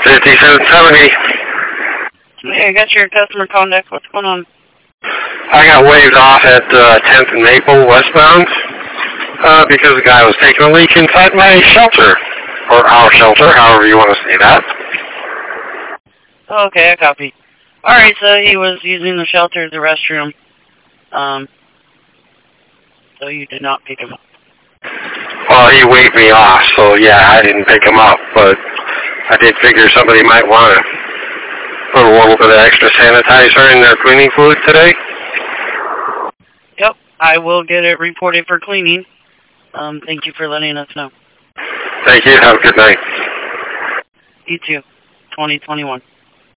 5770. Hey, I got your customer contact. What's going on? I got waved off at 10th and Maple westbound because the guy was taking a leak inside my shelter, or our shelter, however you want to say that. Okay, I copy. Alright, so he was using the shelter as a restroom. So you did not pick him up. Well, he waved me off, so yeah, I didn't pick him up, but I did figure somebody might want to put a little bit of extra sanitizer in their cleaning fluid today. Yep, I will get it reported for cleaning. Thank you for letting us know. Thank you. Have a good night. You too. 2021.